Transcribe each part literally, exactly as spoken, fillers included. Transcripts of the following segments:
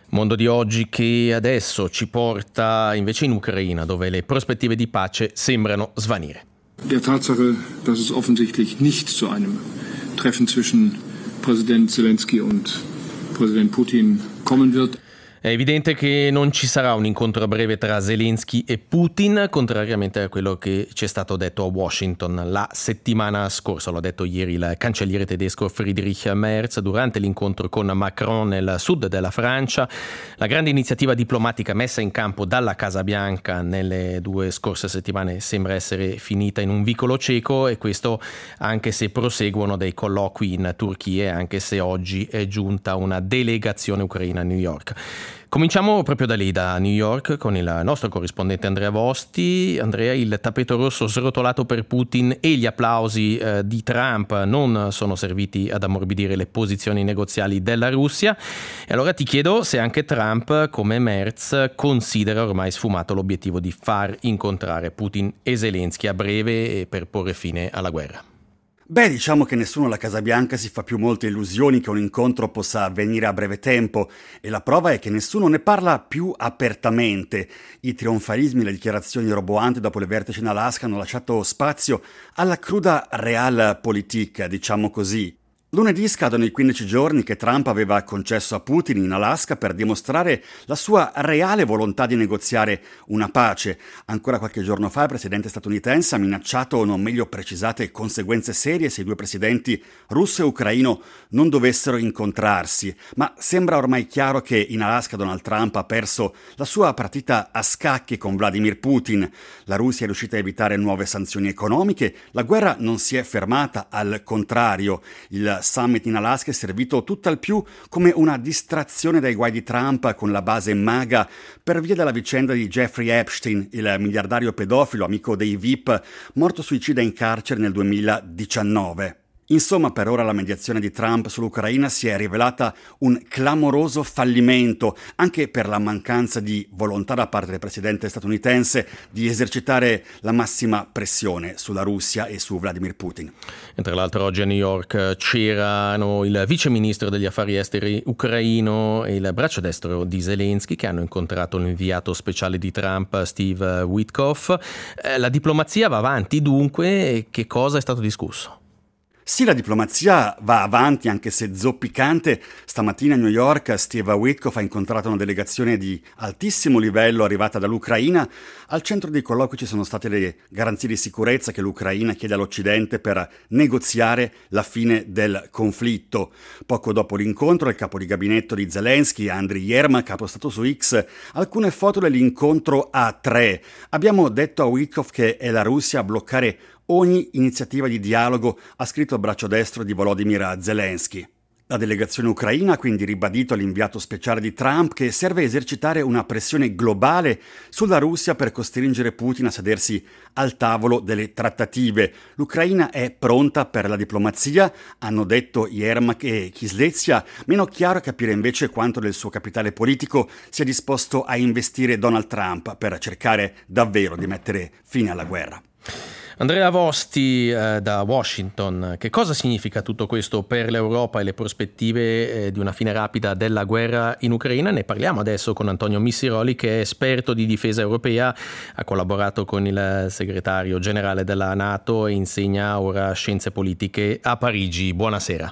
Mondo di oggi che adesso ci porta invece in Ucraina, dove le prospettive di pace sembrano svanire. Der Tatsache, dass es offensichtlich nicht zu einem Treffen zwischen Präsident Zelensky und Präsident Putin kommen wird. È evidente che non ci sarà un incontro a breve tra Zelensky e Putin, contrariamente a quello che ci è stato detto a Washington la settimana scorsa. L'ha detto ieri il cancelliere tedesco Friedrich Merz durante l'incontro con Macron nel sud della Francia. La grande iniziativa diplomatica messa in campo dalla Casa Bianca nelle due scorse settimane sembra essere finita in un vicolo cieco, e questo anche se proseguono dei colloqui in Turchia, anche se oggi è giunta una delegazione ucraina a New York. Cominciamo proprio da lì, da New York, con il nostro corrispondente Andrea Vosti. Andrea, il tappeto rosso srotolato per Putin e gli applausi eh, di Trump non sono serviti ad ammorbidire le posizioni negoziali della Russia. E allora ti chiedo se anche Trump, come Merz, considera ormai sfumato l'obiettivo di far incontrare Putin e Zelensky a breve per porre fine alla guerra. Beh, diciamo che nessuno alla Casa Bianca si fa più molte illusioni che un incontro possa avvenire a breve tempo, e la prova è che nessuno ne parla più apertamente. I trionfalismi e le dichiarazioni roboanti dopo le vertici in Alaska hanno lasciato spazio alla cruda realpolitik, diciamo così. Lunedì scadono i quindici giorni che Trump aveva concesso a Putin in Alaska per dimostrare la sua reale volontà di negoziare una pace. Ancora qualche giorno fa il presidente statunitense ha minacciato non meglio precisate conseguenze serie se i due presidenti russo e ucraino non dovessero incontrarsi. Ma sembra ormai chiaro che in Alaska Donald Trump ha perso la sua partita a scacchi con Vladimir Putin. La Russia è riuscita a evitare nuove sanzioni economiche, la guerra non si è fermata, al contrario. Il summit in Alaska è servito tutt'al più come una distrazione dai guai di Trump con la base MAGA per via della vicenda di Jeffrey Epstein, il miliardario pedofilo amico dei V I P, morto suicida in carcere nel duemiladiciannove. Insomma, per ora la mediazione di Trump sull'Ucraina si è rivelata un clamoroso fallimento, anche per la mancanza di volontà da parte del presidente statunitense di esercitare la massima pressione sulla Russia e su Vladimir Putin. E tra l'altro oggi a New York c'erano il vice ministro degli affari esteri ucraino e il braccio destro di Zelensky, che hanno incontrato l'inviato speciale di Trump, Steve Witkoff. La diplomazia va avanti dunque, che cosa è stato discusso? Sì, la diplomazia va avanti, anche se zoppicante. Stamattina a New York Steve Witkoff ha incontrato una delegazione di altissimo livello arrivata dall'Ucraina. Al centro dei colloqui ci sono state le garanzie di sicurezza che l'Ucraina chiede all'Occidente per negoziare la fine del conflitto. Poco dopo l'incontro, il capo di gabinetto di Zelensky, Andriy Yermak, ha postato su X alcune foto dell'incontro a tre. Abbiamo detto a Witkoff che è la Russia a bloccare ogni iniziativa di dialogo, ha scritto il braccio destro di Volodymyr Zelensky. La delegazione ucraina ha quindi ribadito all'inviato speciale di Trump che serve esercitare una pressione globale sulla Russia per costringere Putin a sedersi al tavolo delle trattative. L'Ucraina è pronta per la diplomazia, hanno detto Yermak e Kyslytsya. Meno chiaro capire invece quanto del suo capitale politico sia disposto a investire Donald Trump per cercare davvero di mettere fine alla guerra. Andrea Vosti eh, da Washington. Che cosa significa tutto questo per l'Europa e le prospettive eh, di una fine rapida della guerra in Ucraina? Ne parliamo adesso con Antonio Missiroli, che è esperto di difesa europea, ha collaborato con il segretario generale della NATO e insegna ora scienze politiche a Parigi. Buonasera.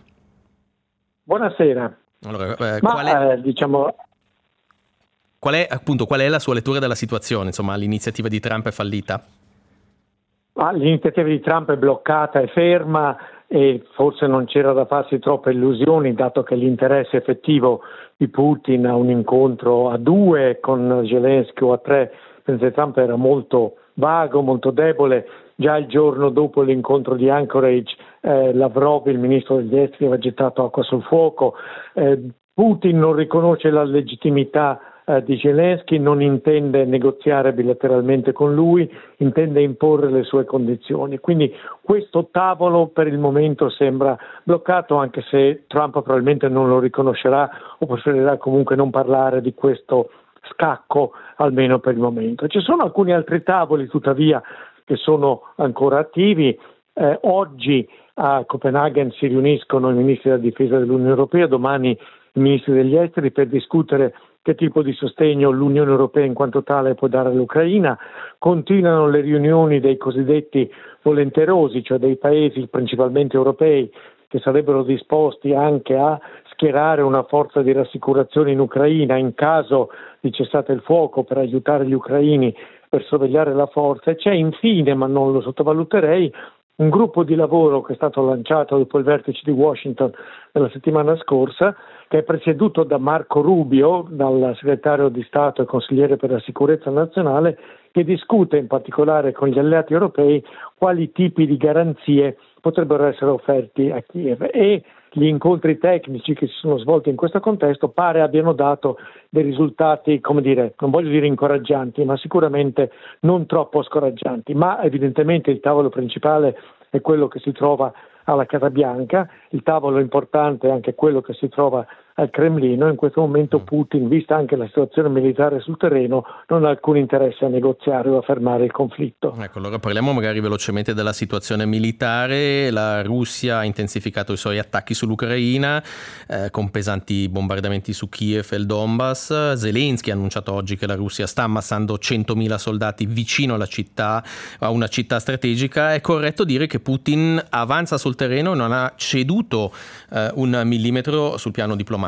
Buonasera. Allora, eh, Ma, qual è, eh, diciamo... qual è appunto qual è la sua lettura della situazione? Insomma, l'iniziativa di Trump è fallita? Ah, l'iniziativa di Trump è bloccata, è ferma, e forse non c'era da farsi troppe illusioni, dato che l'interesse effettivo di Putin a un incontro a due con Zelensky o a tre, penso Trump era molto vago, molto debole. Già il giorno dopo l'incontro di Anchorage eh, Lavrov, il ministro degli esteri, aveva gettato acqua sul fuoco. Eh, Putin non riconosce la legittimità di Zelensky, non intende negoziare bilateralmente con lui, intende imporre le sue condizioni. Quindi questo tavolo per il momento sembra bloccato, anche se Trump probabilmente non lo riconoscerà o preferirà comunque non parlare di questo scacco, almeno per il momento. Ci sono alcuni altri tavoli, tuttavia, che sono ancora attivi. Eh, oggi a Copenaghen si riuniscono i ministri della difesa dell'Unione Europea, domani i ministri degli esteri per discutere che tipo di sostegno l'Unione Europea in quanto tale può dare all'Ucraina. Continuano le riunioni dei cosiddetti volenterosi, cioè dei paesi principalmente europei che sarebbero disposti anche a schierare una forza di rassicurazione in Ucraina in caso di cessate il fuoco per aiutare gli ucraini per sorvegliare la forza. E c'è infine, ma non lo sottovaluterei, un gruppo di lavoro che è stato lanciato dopo il vertice di Washington della settimana scorsa, che è presieduto da Marco Rubio, dal segretario di Stato e consigliere per la sicurezza nazionale, che discute in particolare con gli alleati europei quali tipi di garanzie potrebbero essere offerti a Kiev, e gli incontri tecnici che si sono svolti in questo contesto pare abbiano dato dei risultati, come dire, non voglio dire incoraggianti, ma sicuramente non troppo scoraggianti. Ma evidentemente il tavolo principale è quello che si trova alla Casa Bianca, il tavolo importante è anche quello che si trova al Cremlino. In questo momento Putin, vista anche la situazione militare sul terreno, non ha alcun interesse a negoziare o a fermare il conflitto. Ecco, allora parliamo magari velocemente della situazione militare. La Russia ha intensificato i suoi attacchi sull'Ucraina eh, con pesanti bombardamenti su Kiev e il Donbass. Zelensky ha annunciato oggi che la Russia sta ammassando centomila soldati vicino alla città, a una città strategica. È corretto dire che Putin avanza sul terreno e non ha ceduto eh, un millimetro sul piano diplomatico?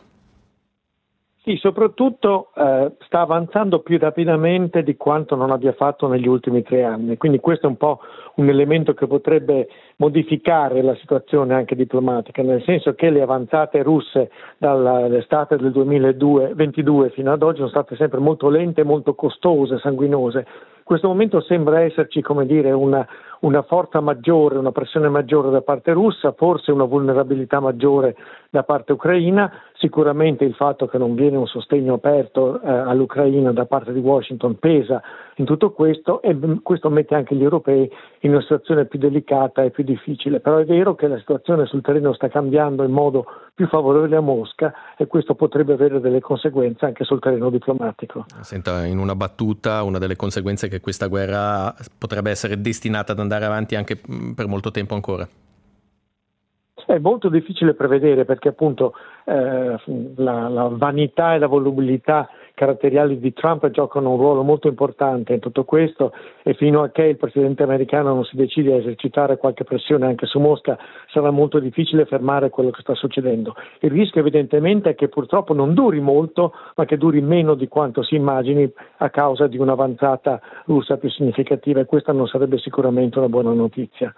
Sì, soprattutto eh, sta avanzando più rapidamente di quanto non abbia fatto negli ultimi tre anni, quindi questo è un po' un elemento che potrebbe modificare la situazione anche diplomatica, nel senso che le avanzate russe dall'estate del duemilaventidue fino ad oggi sono state sempre molto lente, molto costose, sanguinose. In questo momento sembra esserci, come dire, una, una forza maggiore, una pressione maggiore da parte russa, forse una vulnerabilità maggiore da parte ucraina, sicuramente il fatto che non viene un sostegno aperto eh, all'Ucraina da parte di Washington pesa in tutto questo, e questo mette anche gli europei in una situazione più delicata e più difficile. Però è vero che la situazione sul terreno sta cambiando in modo più favorevole a Mosca, e questo potrebbe avere delle conseguenze anche sul terreno diplomatico. Senta, in una battuta, una delle conseguenze è che questa guerra potrebbe essere destinata ad andare avanti anche per molto tempo ancora. È molto difficile prevedere, perché appunto eh, la, la vanità e la volubilità caratteriali di Trump giocano un ruolo molto importante in tutto questo, e fino a che il presidente americano non si decide a esercitare qualche pressione anche su Mosca sarà molto difficile fermare quello che sta succedendo. Il rischio evidentemente è che purtroppo non duri molto, ma che duri meno di quanto si immagini a causa di un'avanzata russa più significativa, e questa non sarebbe sicuramente una buona notizia.